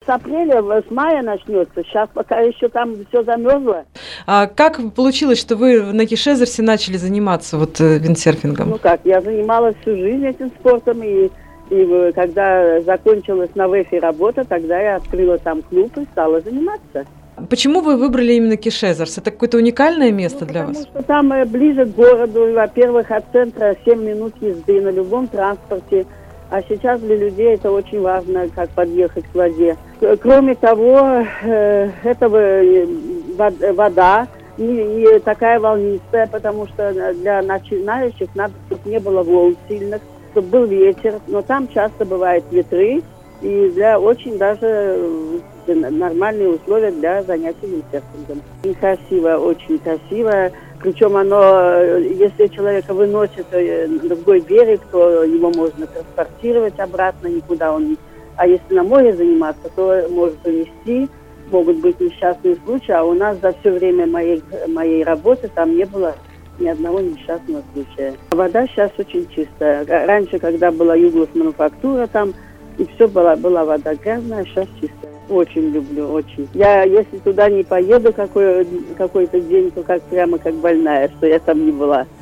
апреля, с мая начнется. Сейчас пока еще там все замерзло. А как получилось, что вы на Кишезерсе начали заниматься виндсерфингом? Ну как, я занималась всю жизнь этим спортом, и когда закончилась на ВЭФе работа, тогда я открыла там клуб и стала заниматься. Почему вы выбрали именно Кишезерс? Это какое-то уникальное место для вас? Потому что там ближе к городу, во-первых, от центра 7 минут езды на любом транспорте. А сейчас для людей это очень важно, как подъехать к воде. Кроме того, вода не такая волнистая, потому что для начинающих надо, чтобы не было волн сильных, чтобы был ветер. Но там часто бывают ветры, и для очень даже нормальные условия для занятий виндсерфингом. И красиво, очень красиво. Причем если человека выносит на другой берег, то его можно транспортировать обратно, никуда он не... А если на море заниматься, то может унести, могут быть несчастные случаи. А у нас за все время моей работы там не было ни одного несчастного случая. Вода сейчас очень чистая. Раньше, когда была Юглас мануфактура, там и все была вода грязная, а сейчас чистая. Очень люблю, очень. Я, если туда не поеду какой-то день, то прямо как больная, что я там не была.